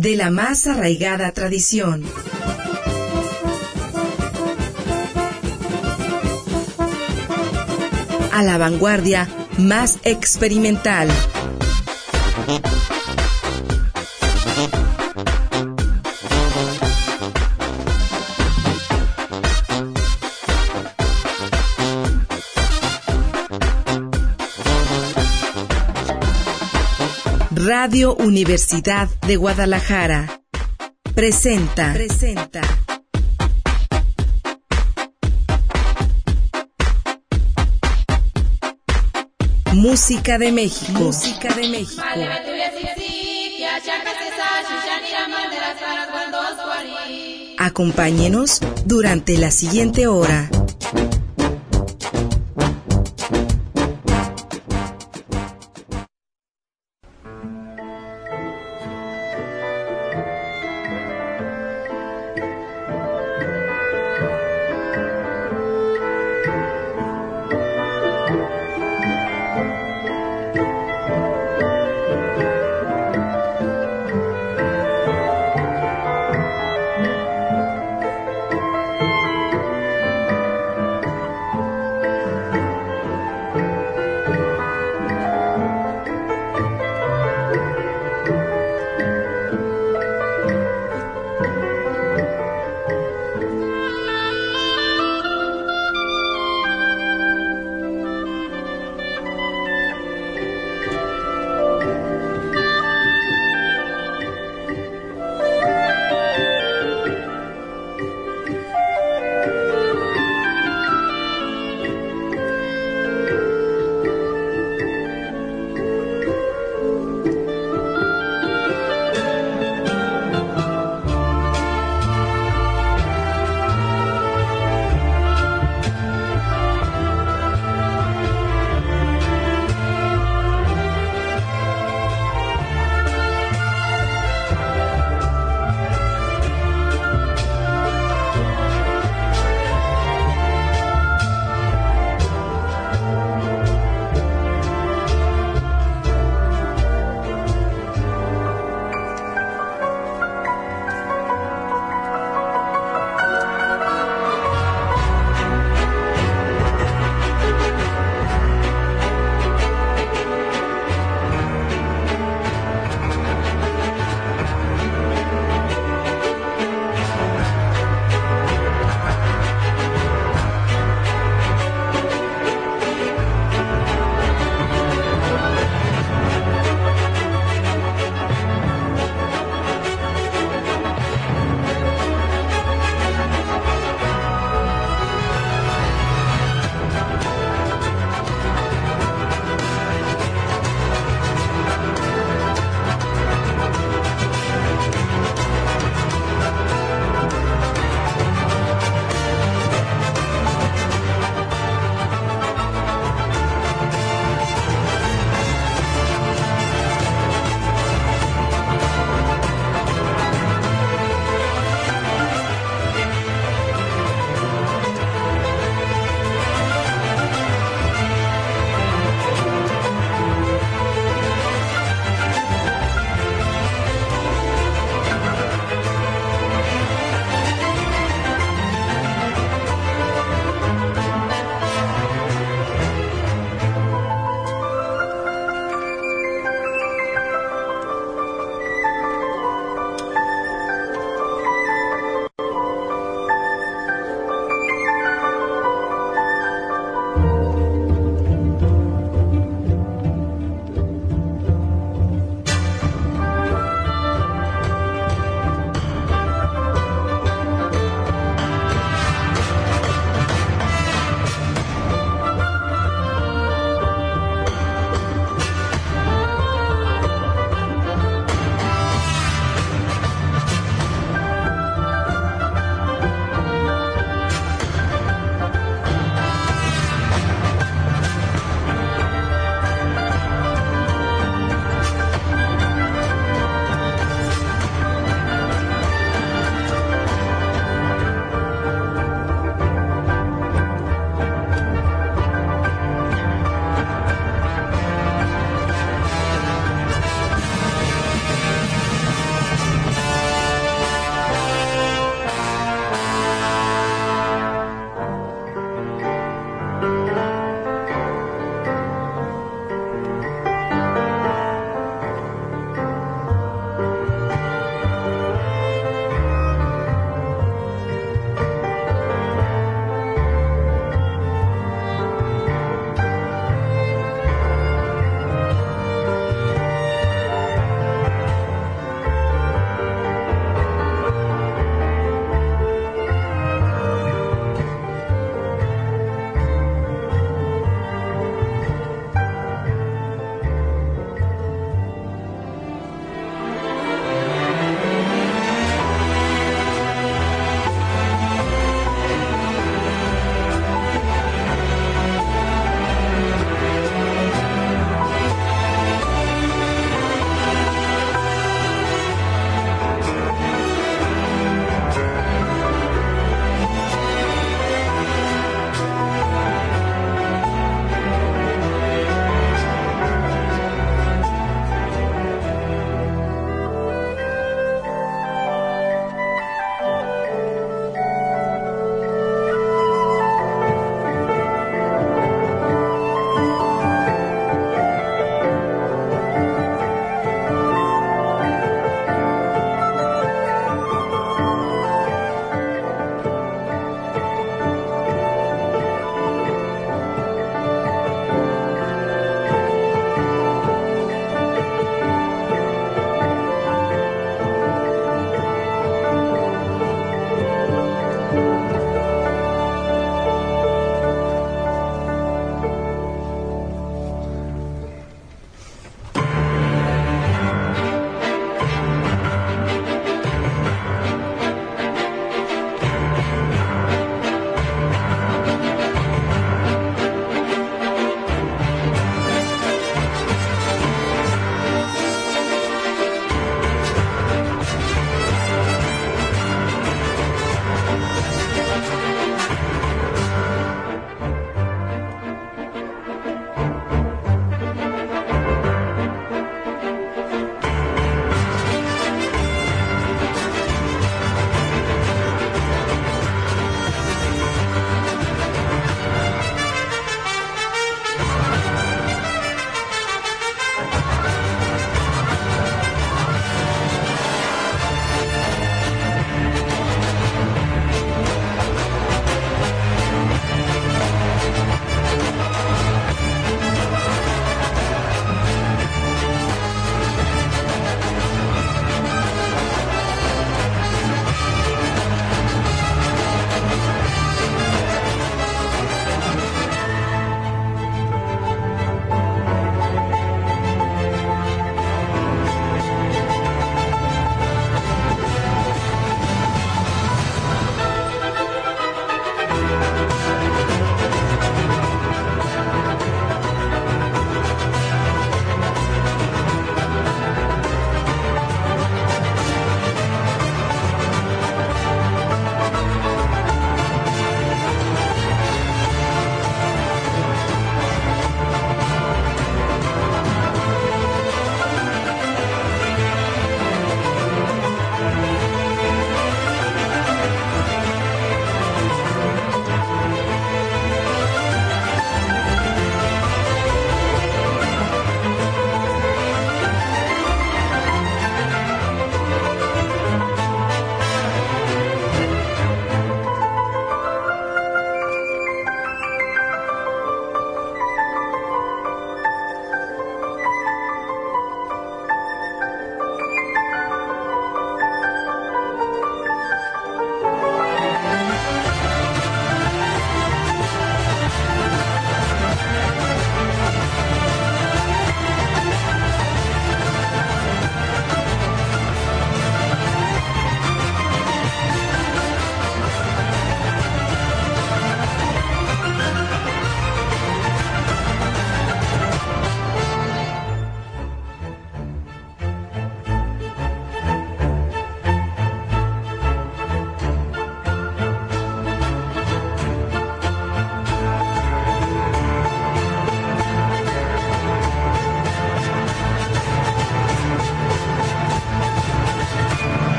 de la más arraigada tradición. A la vanguardia más experimental. Radio Universidad de Guadalajara presenta Música de México. Acompáñenos durante la siguiente hora.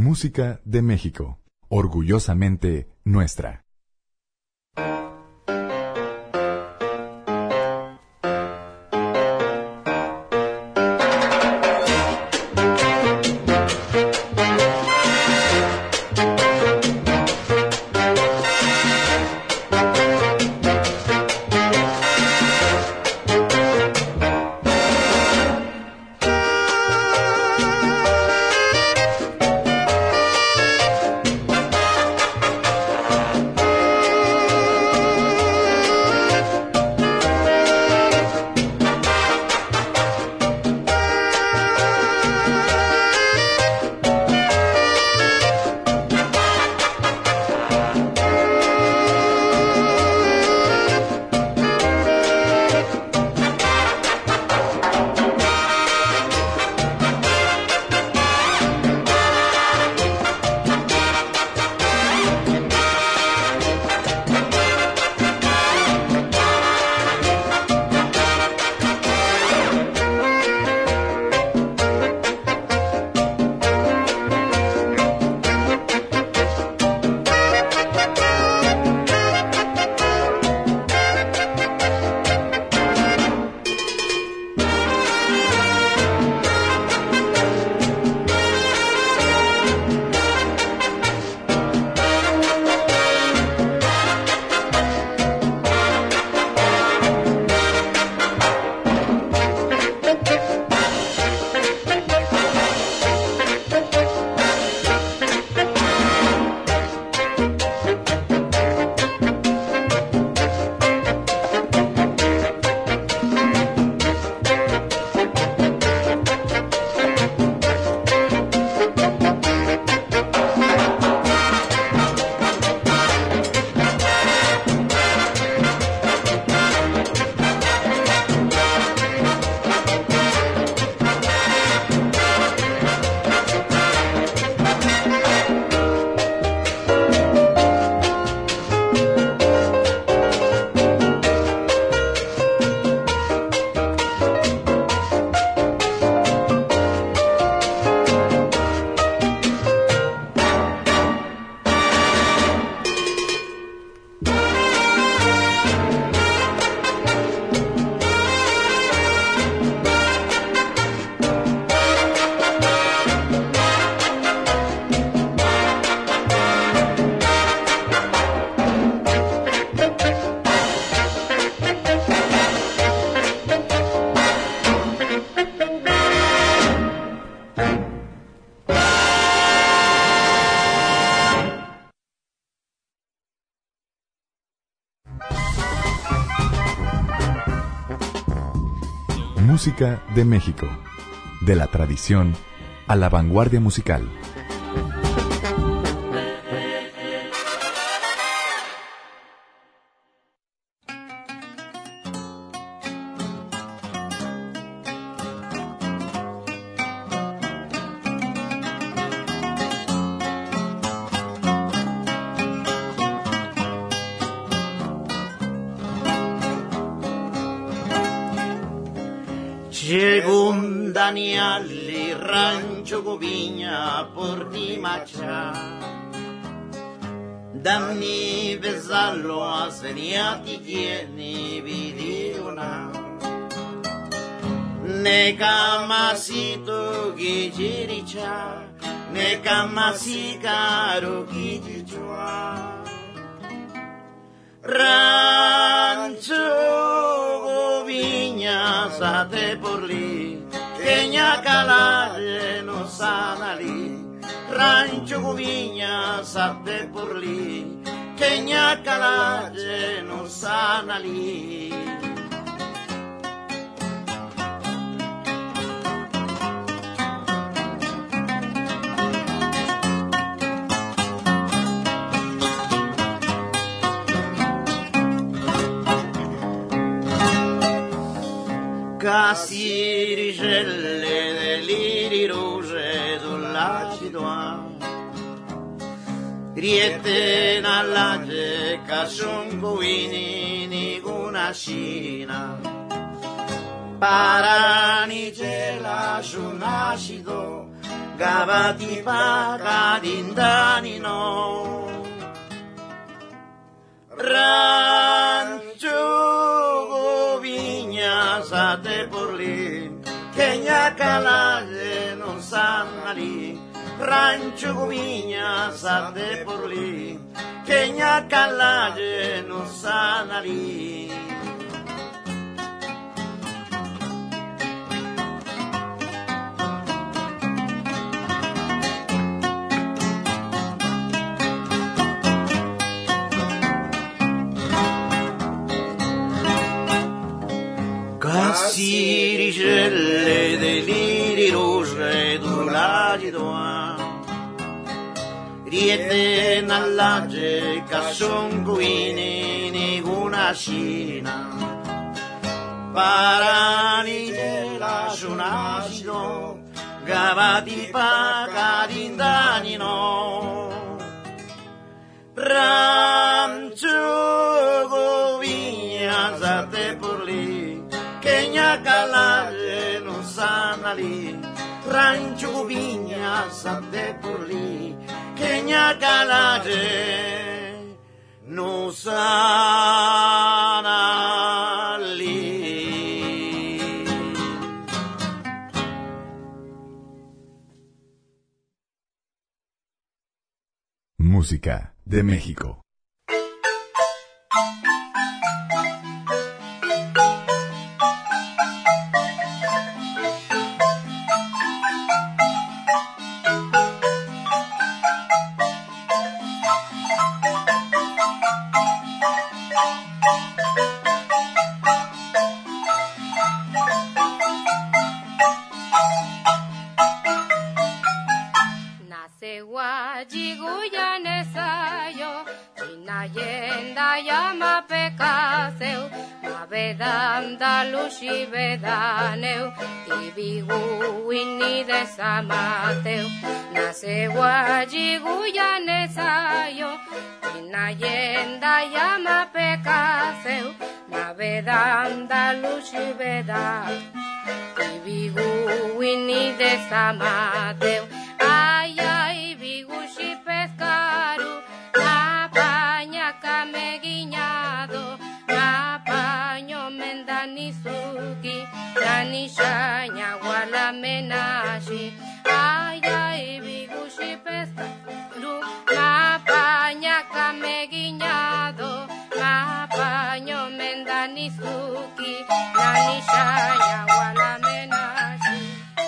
Música de México, orgullosamente nuestra. Música de México, de la tradición a la vanguardia musical. Según Daniali, Rancho Goviña, por Dimacha, Damni Vesallo, Aseniati, Tieni, Vidiona, Necamasito, Gijiricha, Necamasicaro, Gijichua, Rancho Goviña, Sate por lì, Kenya Calare no sanali, Rancho Goviña, Sate por lì, Kenya Calare no sanali. Casi rigelle deliri rose dell'acido Riete nall'ace casongoini ni una scina Parani c'è la su nascido gabati pagadindanino. Rancho viña sate por li, queña calalle non sanali. Rancho viña sate por li, queña calalle non sanali. Sirigelle deliri rose d'ulagi doa riete nall'age casson guini ninguna scina parani della sunacido gavati pagadindanino rancio govigna zate por lì Queña calalle non sanali, rancho viña sante por lì, queña calalle non sanali. Música de México. Andalusi bedaneu, tibigu inni de Samateu, nace guaji guyanesayo, inayenda llama pecaseu, naveda Andalusi beda, tibigu inni de Samateu, ay ay bigushi pescaru, na paña cameguiñado, na paño mendanisuki, nanishanya wala menashi, ay ay bigushi pescaru, na paña cameguiñado, na paño mendanisuki, nanishanya wala menashi.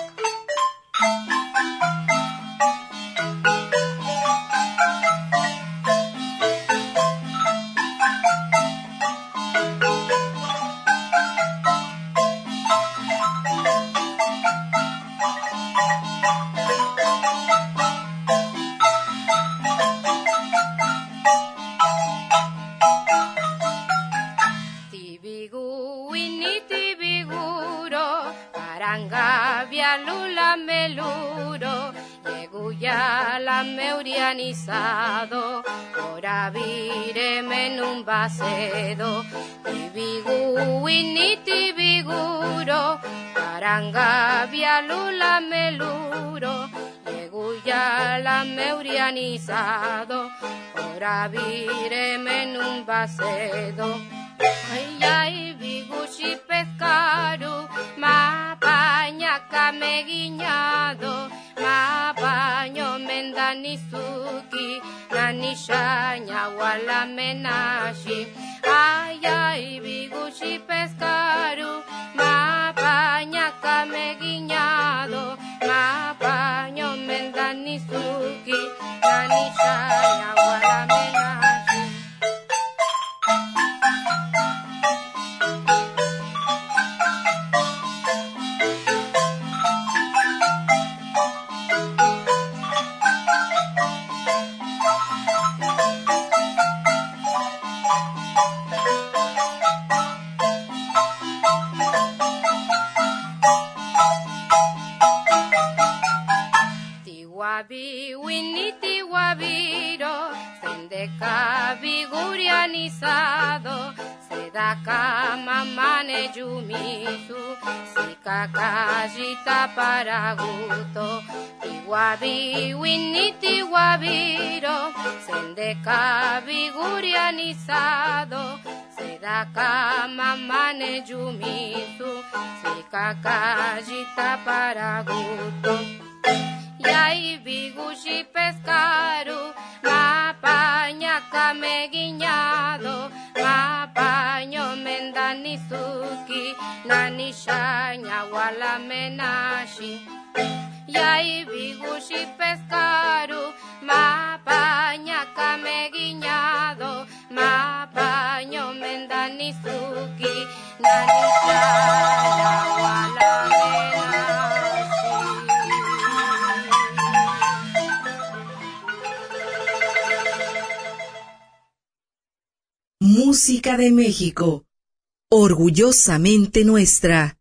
Lula meluro, yeguya la meurianizado, ora vire menun basedo, tibigu initi biguro, paranga lula meluro, yeguya la meurianizado, ora vire menun basedo. Ay, ay, biguchi pescaru, ma paña cameguiñado, ma paño mendanisuki, nanishanya wala menashi. Ay, ay, biguchi pescaru, ma paña cameguiñado, ma paño mendanisuki, nanishanya wala menashi. Tiwabi winiti wabiro, sendeka bigurianizado, sedaka mamane yumisu, kakajita para gusto. Iguabi winiti guabiro, sendeka bigurianizado, sedaka mamane yumitu, si kakajita para gusto. Yai bigushi pescaru, mapaña cameguiñado, mapaño mendanizuki, nanishaña wala menashi. Yai bigushi pescaru, mapaña cameguiñado, mapaño mendanizuki, nanishaña wala menashi. Música de México, orgullosamente nuestra.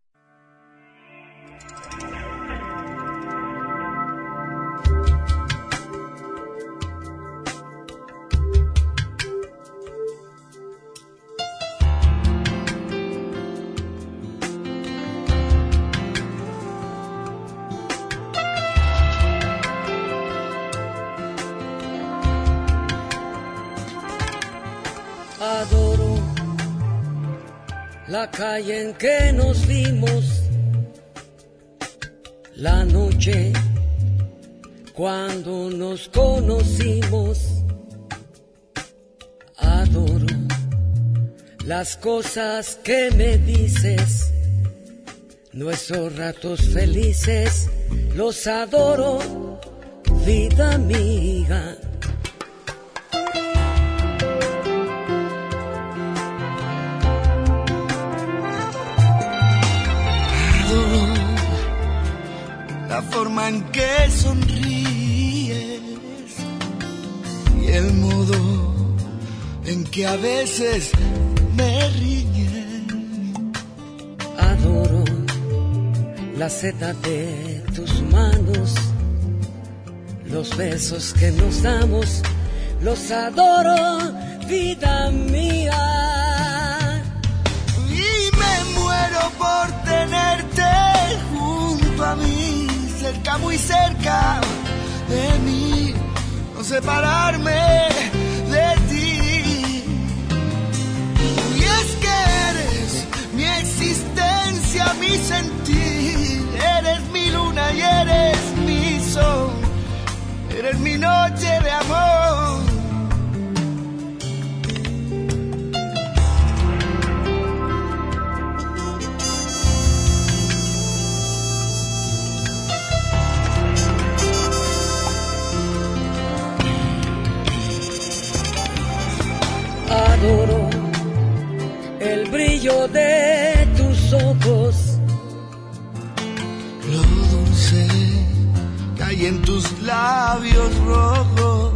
Adoro la calle en que nos vimos, la noche cuando nos conocimos. Adoro las cosas que me dices, nuestros ratos felices, los adoro, vida amiga. La forma en que sonríes y el modo en que a veces me riñes. Adoro la seda de tus manos, los besos que nos damos, los adoro, vida mía. Y me muero por tenerte junto a mí, cerca, muy cerca de mí, no separarme de ti. Y es que eres mi existencia, mi sentir, eres mi luna y eres mi sol, eres mi noche de amor. Adoro el brillo de tus ojos, lo dulce que hay en tus labios rojos.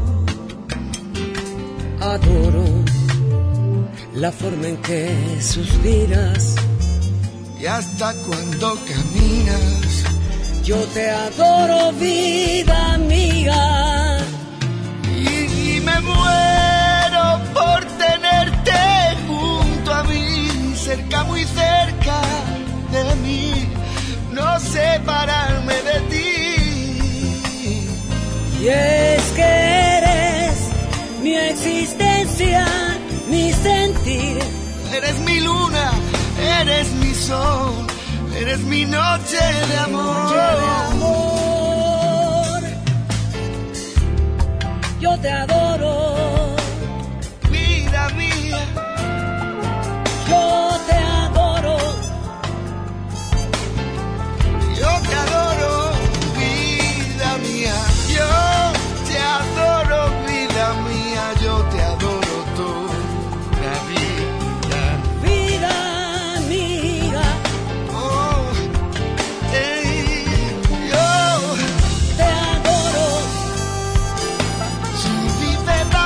Adoro la forma en que suspiras Y hasta cuando caminas, yo te adoro, vida mía. Y me muero por tenerte junto a mí, cerca, muy cerca de mí, no separarme de ti. Y es que eres mi existencia, mi sentir. Eres mi luna, eres mi sol, eres mi noche de amor. Yo te adoro, Vida mía, yo te adoro, yo te adoro, vida mía, yo te adoro, vida mía, yo te adoro toda vida. vida mía. Oh, yo Te adoro, si vive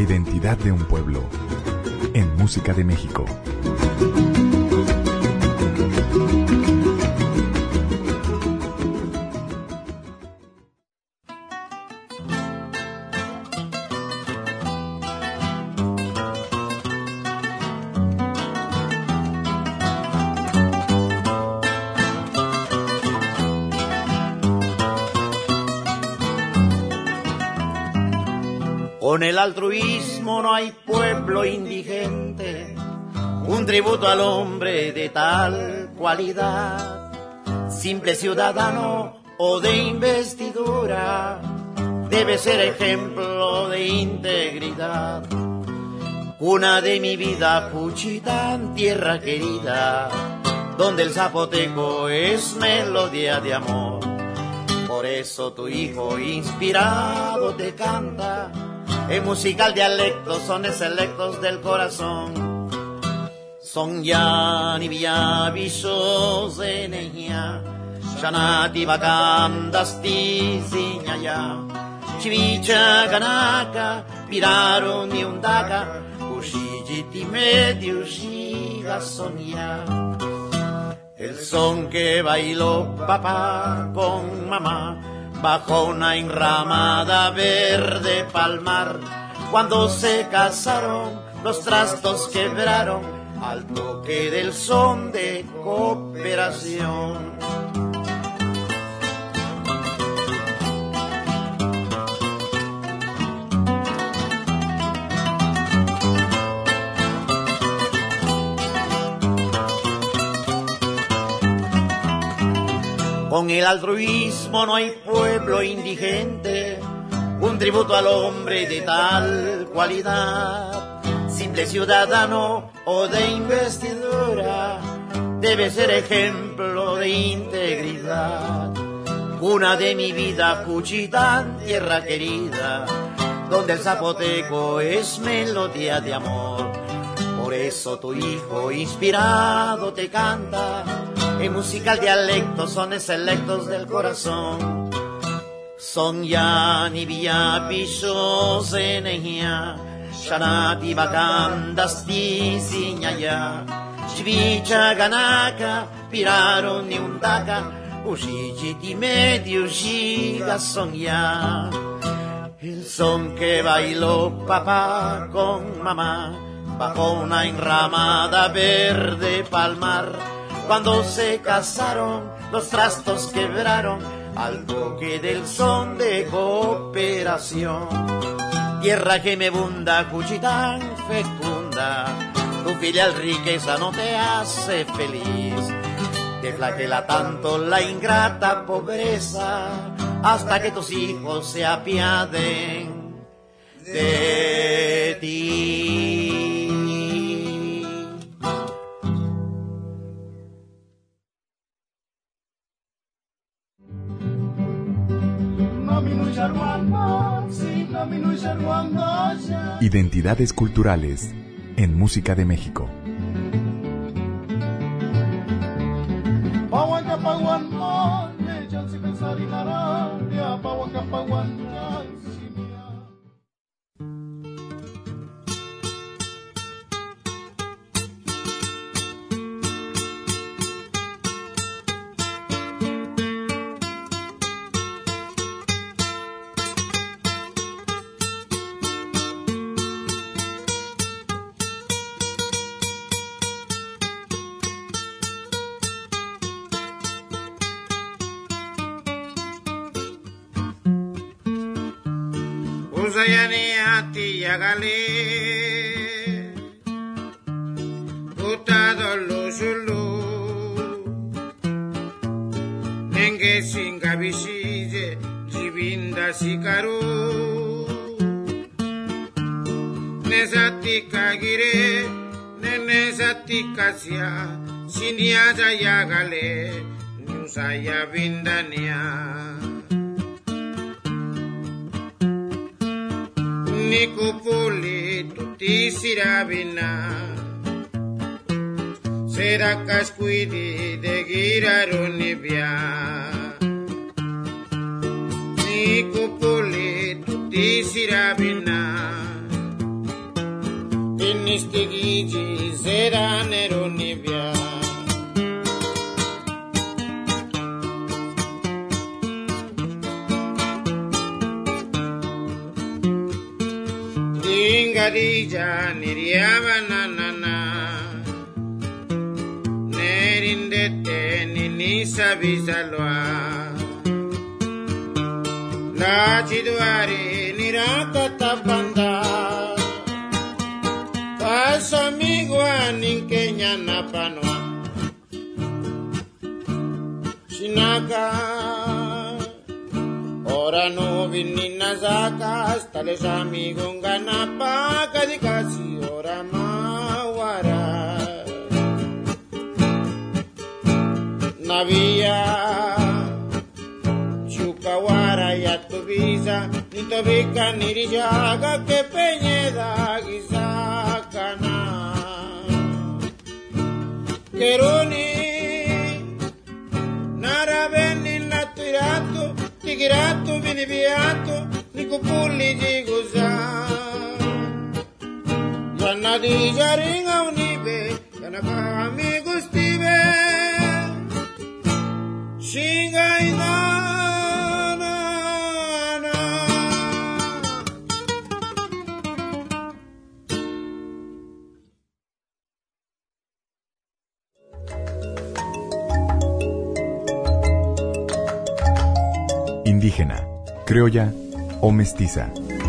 identidad de un pueblo, en Música de México. Con el altruismo no hay pueblo indigente, un tributo al hombre de tal cualidad, simple ciudadano o de investidura, debe ser ejemplo de integridad. Cuna de mi vida, Juchitán, tierra querida, donde el zapoteco es melodía de amor. Por eso tu hijo inspirado te canta, en musical dialecto, sones selectos del corazón. Son yani viavisos enejia, shanati bacandas tiziñaya, chivicha ganaka, piraron ni undaka, ushijiti medio shiga sonia. El son que bailó papá con mamá bajo una enramada verde palmar, cuando se casaron los trastos quebraron al toque del son de cooperación. Con el altruismo no hay pueblo indigente, un tributo al hombre de tal cualidad, simple ciudadano o de investidura, debe ser ejemplo de integridad. Cuna de mi vida, Juchitán, tierra querida, donde el zapoteco es melodía de amor. Por eso tu hijo inspirado te canta, en musical dialecto, sones selectos del corazón. Son yani viapisos enejia, shanati bacandas tiziñaya, chivicha ganaka, piraron ni undaka, ushijiti medio shiga son ya. El son que bailó papá con mamá bajo una enramada verde palmar, cuando se casaron los trastos quebraron al toque del son de cooperación. Tierra que me bunda, Juchitán fecunda, tu filial riqueza no te hace feliz, te flagela tanto la ingrata pobreza, hasta que tus hijos se apiaden de ti. Identidades culturales en Música de México. Usayani ati yagale, utado lusulu, nenge singabishije, jibinda sikaru, nesati kagire, nenesati kasya, sinyaja yagale, nusaya bindania. Nikupuli tuti sirabina, será cascuidi de girarunibia. Nikupuli tuti sirabina, Sinistigiji será neronibia. Dingadija niriaba nanana. Nerindete ninisa bisalwa. La chiduari nirakata panda. Pas amigo ninkenya napanwa. Shinaka. Ora no vinina zakas, tales amigos ganapa kadikasi ora mawara. Navia chukawara ya tu visa, ni tobika ni rijaga que peñeda gisakana. Keruni narabeni naturato. Tigirato, viniviato, nicopulli di goza. Gianna di Jaringa unive, Yanaka amigo stive. Shinga inana. Indígena, criolla o mestiza.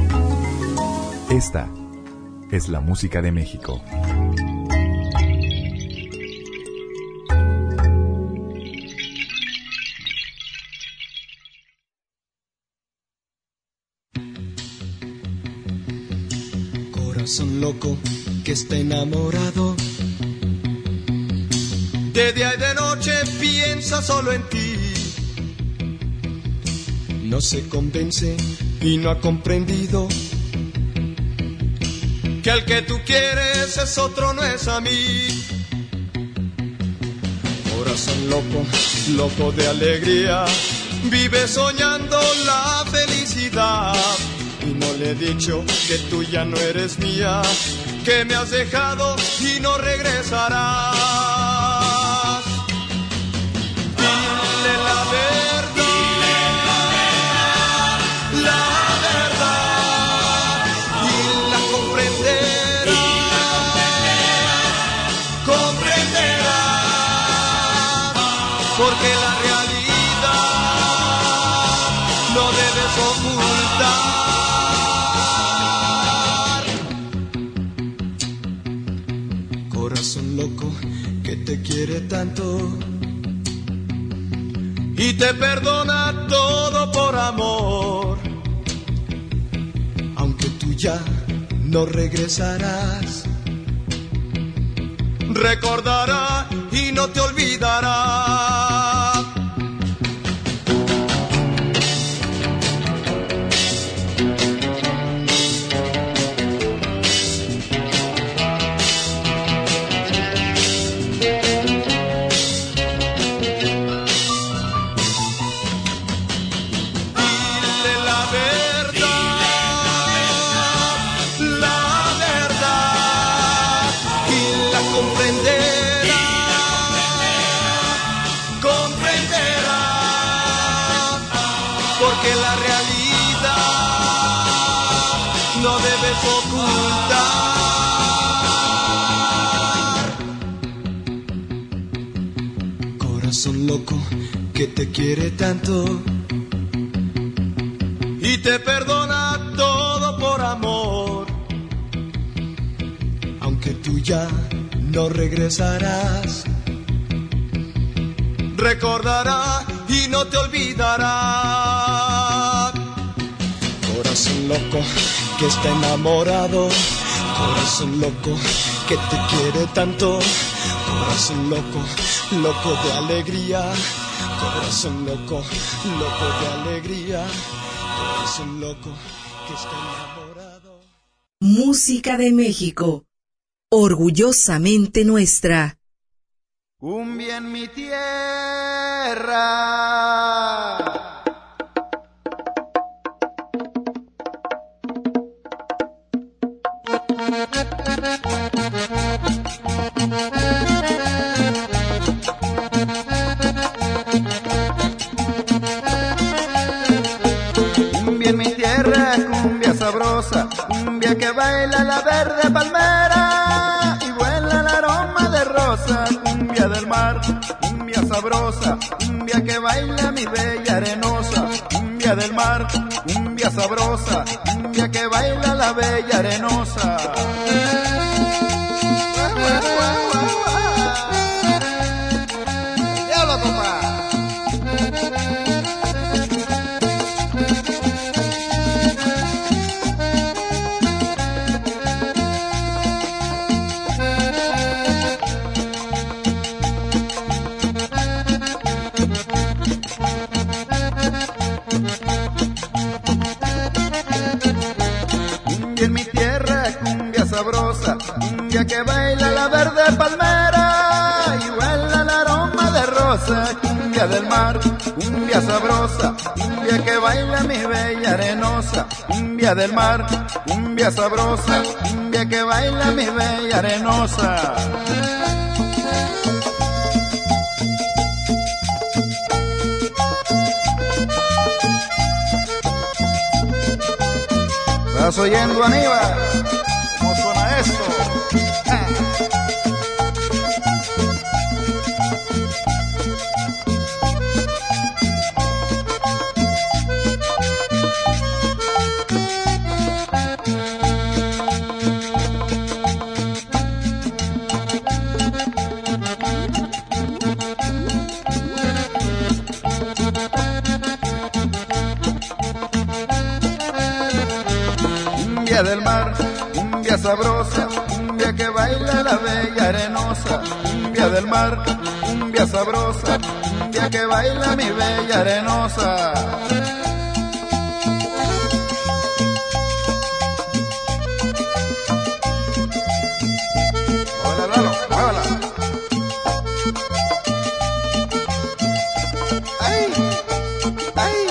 Esta es la música de México. Corazón loco que está enamorado, de día y de noche piensa solo en ti. No se convence y no ha comprendido que el que tú quieres es otro, no es a mí. Corazón loco, loco de alegría, vive soñando la felicidad. Y no le he dicho que tú ya no eres mía, que me has dejado y no regresarás. Dile la verdad. Porque la realidad no debes ocultar. Corazón loco que te quiere tanto y te perdona todo por amor, aunque tú ya no regresarás. Recordará y no te olvidará. Porque la realidad no debes ocultar. Corazón loco que te quiere tanto y te perdona todo por amor, aunque tú ya no regresarás. Recordará y no te olvidará. Corazón loco que está enamorado, corazón loco que te quiere tanto, corazón loco, loco de alegría, corazón loco, loco de alegría, corazón loco que está enamorado. Música de México, orgullosamente nuestra. Cumbia en mi tierra. baila mi bella arenosa, cumbia del mar, cumbia sabrosa, cumbia que baila la bella arenosa. ¡Diablo, compa! Cumbia en mi tierra, cumbia sabrosa, cumbia que baila la verde palmera y huele el aroma de rosa, cumbia del mar, cumbia sabrosa, cumbia que baila mi bella arenosa, cumbia del mar, cumbia sabrosa, cumbia que baila mi bella arenosa. ¿Estás oyendo, Aníbal? ¿Cómo suena esto? Cumbia del mar, cumbia sabrosa, cumbia que baila la bella arenosa, cumbia del mar, cumbia sabrosa, cumbia que baila mi bella arenosa. Hola, Lalo, hola. ¡Ay! ¡Ay!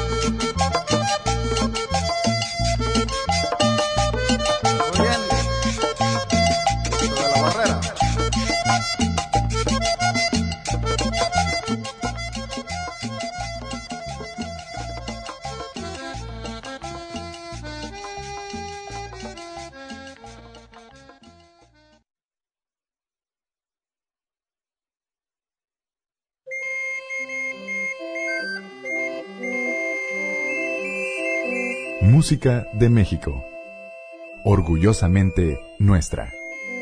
Música de México. Orgullosamente nuestra.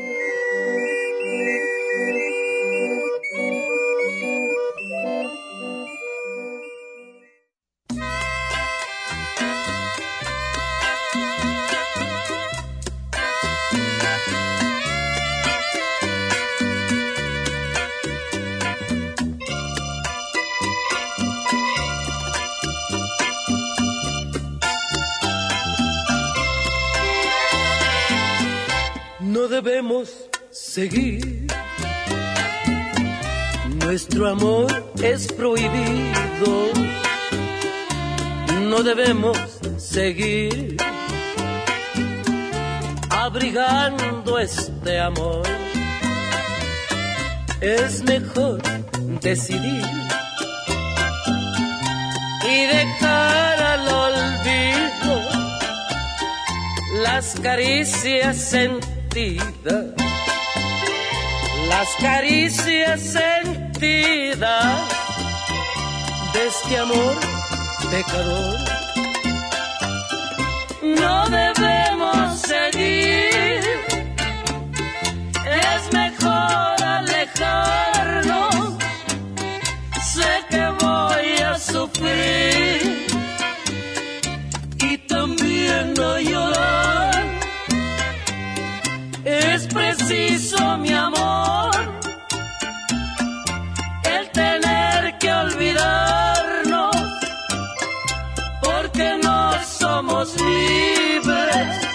No debemos seguir, nuestro amor es prohibido. No debemos seguir abrigando este amor. Es mejor decidir y dejar al olvido las caricias sentidas, las caricias sentidas de este amor pecador. No debemos seguir, es mejor alejarnos. Sé que voy a sufrir y también a llorar. Es preciso, mi amor, el tener que olvidarnos, porque no somos libres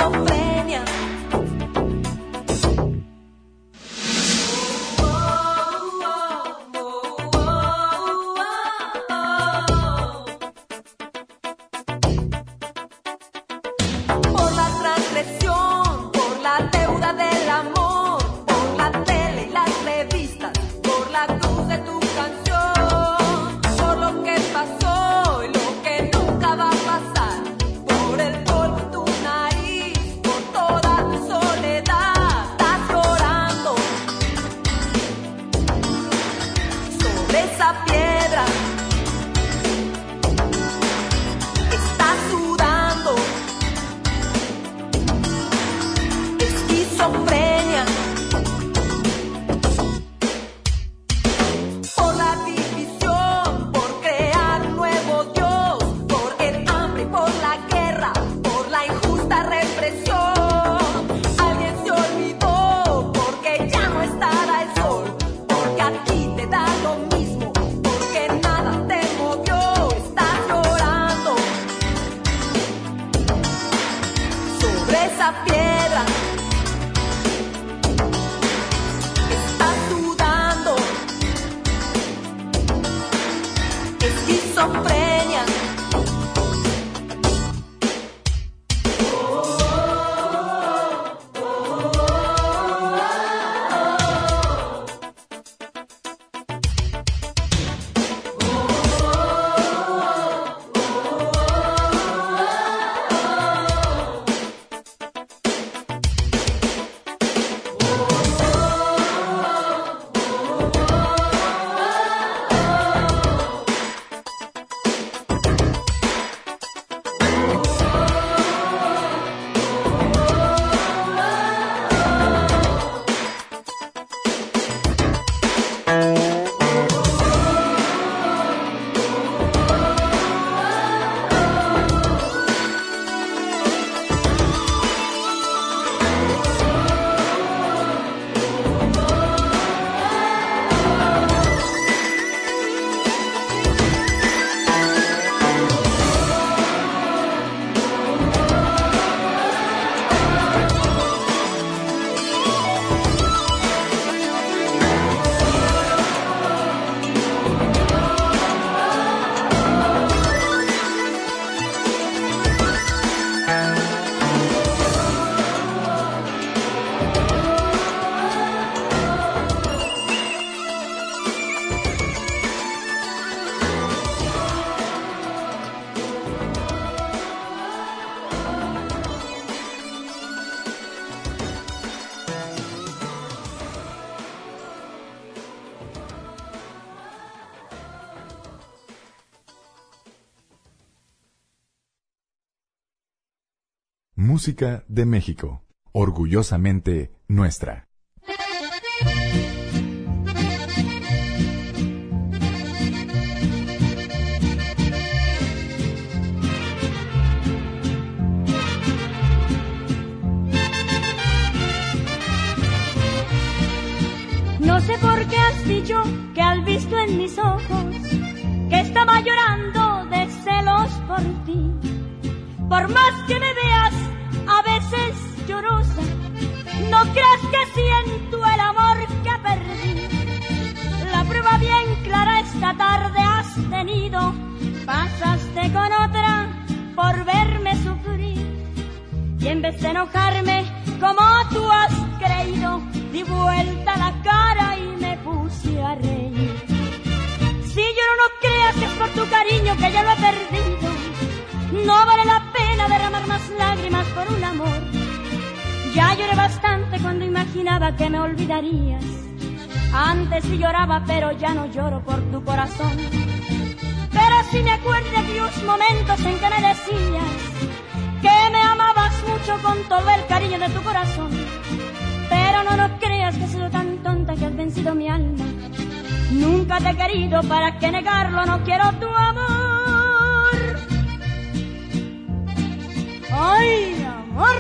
esquizofrenia. Por la transgresión, por la deuda del amor, por la tele y las revistas, por la cruz de tu canción, por lo que pasó y lo que nunca va a pasar, por el polvo en tu nariz, por toda tu soledad, estás llorando sobre esa piedra, estás sudando. Esquizofrenia. Por la división, por crear un nuevo Dios, por el hambre y por la guerra, por la injusta represión. Alguien se olvidó porque ya no estará el sol, porque a ti te da lo mismo, porque nada te movió. Estás llorando sobre esa piedra. Estás sudando. Esquizofrenia. Música de México, orgullosamente nuestra. No sé por qué has dicho que has visto en mis ojos que estaba llorando de celos por ti. Por más que me veas a veces llorosa, no creas que siento el amor que perdí. La prueba bien clara esta tarde has tenido, pasaste con otra por verme sufrir. Y en vez de enojarme como tú has creído, di vuelta la cara y me puse a reír. Si lloro no creas que es por tu cariño que ya lo he perdido. No vale la pena derramar más lágrimas por un amor. Ya lloré bastante cuando imaginaba que me olvidarías. Antes sí lloraba, pero ya no lloro por tu corazón. Pero sí me acuerdo de aquellos momentos en que me decías que me amabas mucho con todo el cariño de tu corazón. Pero no creas que he sido tan tonta que has vencido mi alma. Nunca te he querido, para qué negarlo, no quiero tu amor. ¡Ay, amor!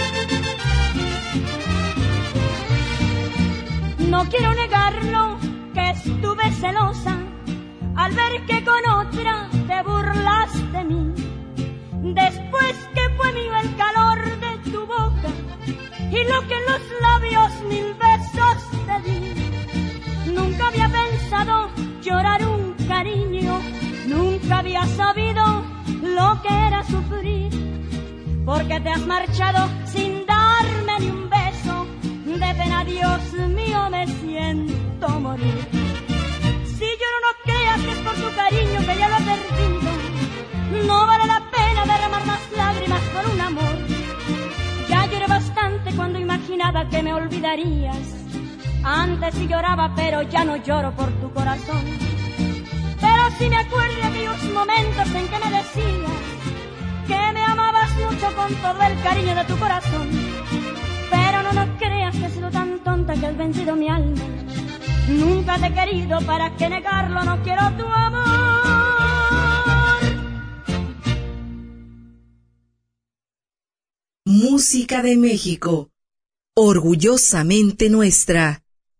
No quiero negarlo, que estuve celosa al ver que con otra te burlas de mí. Después que fue mío el calor de tu boca y lo que en los labios 1000 besos te di. Nunca había pensado llorar un cariño, nunca había sabido lo que era sufrir, porque te has marchado sin darme ni un beso. De pena, Dios mío, me siento morir. Si lloro, no creas que es por tu cariño, que ya lo he perdido. No vale la pena derramar más lágrimas por un amor. Ya lloré bastante cuando imaginaba que me olvidarías. Antes sí lloraba, pero ya no lloro por tu corazón. Pero sí me acuerdo de aquellos momentos en que me decías que me amabas mucho con todo el cariño de tu corazón. Pero no creas que he sido tan tonta que has vencido mi alma. Nunca te he querido, para qué negarlo, no quiero tu amor. Música de México, orgullosamente nuestra.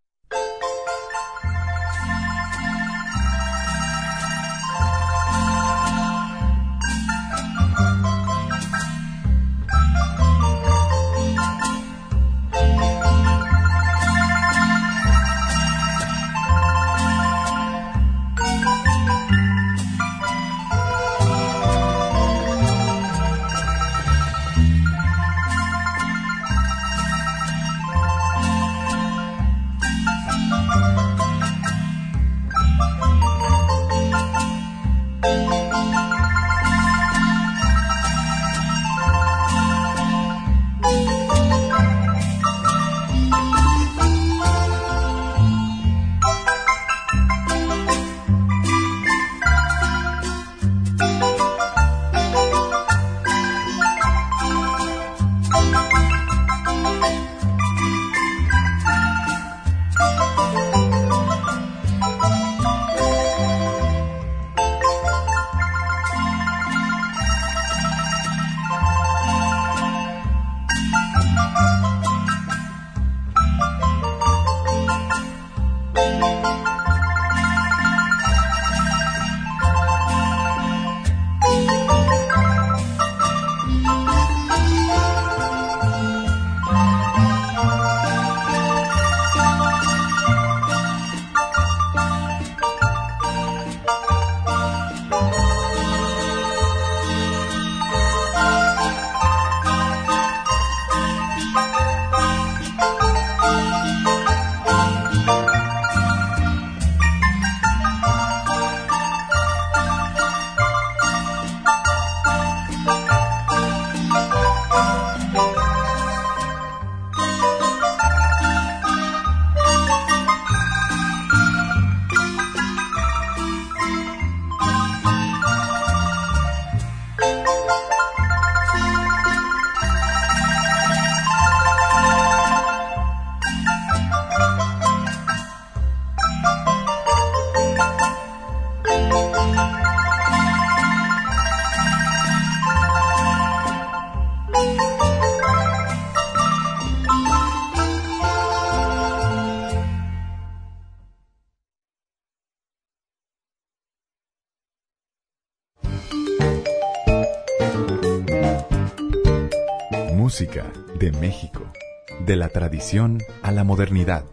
Música de México, de la tradición a la modernidad.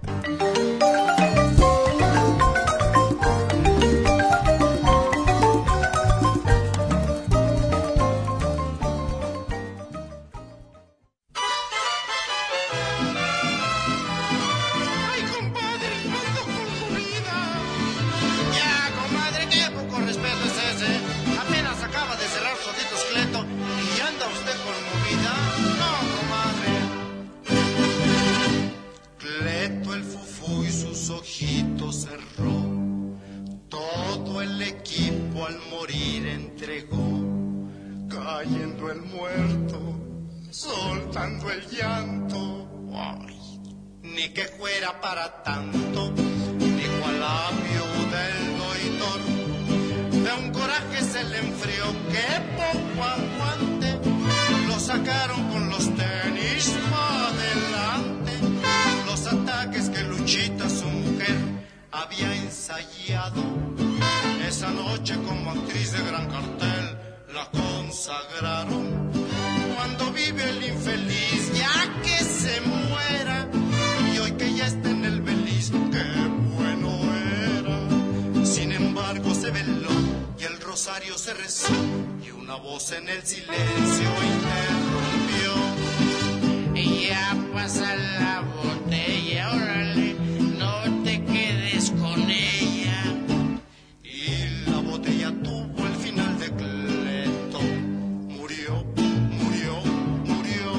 había ensayado. Esa noche como actriz de gran cartel la consagraron. Cuando vive el infeliz, ya que se muera, y hoy que ya está en el Beliz, qué bueno era. Sin embargo se veló y el rosario se rezó, y una voz en el silencio interrumpió. Y ya pasa la botella, órale, no te quedes con ella. Y la botella tuvo el final de Cleto. Murió, murió, murió.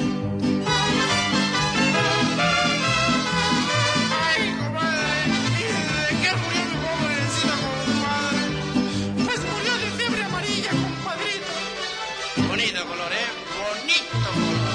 Ay, comadre, ¿y de qué murió mi pobrecita compadre? Pues murió de fiebre amarilla, compadrito. Bonito color, bonito color.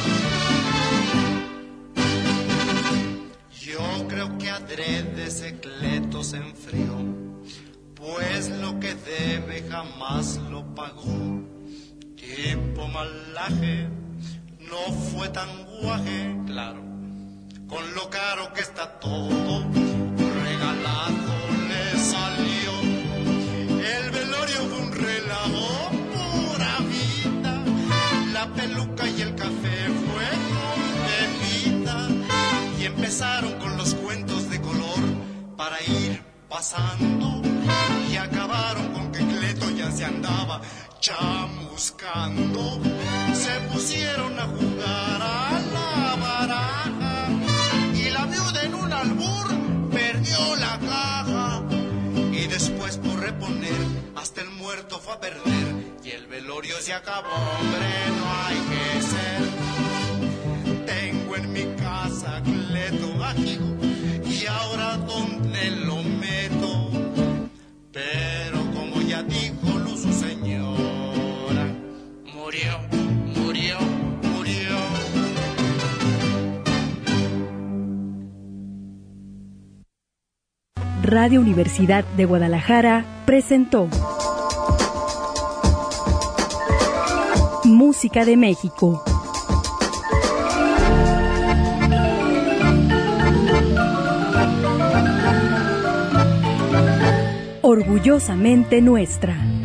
Yo creo que adrede ese Cleto se enfrió, pues lo que debe jamás lo pagó. Tipo malaje, no fue tan guaje, claro, con lo caro que está todo, regalado le salió. El velorio fue un relajo, pura vida, la peluca y el café fue con bebida, y empezaron con los cuentos de color para ir pasando, y acabaron con que Cleto ya se andaba chamuscando. Se pusieron a jugar a la baraja, y la viuda en un albur perdió la caja, y después por reponer hasta el muerto fue a perder, y el velorio se acabó, hombre, no hay que ser. Tengo en mi casa Cleto ajijo, y ahora ¿dónde lo meto? Pero como ya dijo Luz su señora, Murió, murió, murió. Radio Universidad de Guadalajara presentó Música de México. Orgullosamente nuestra.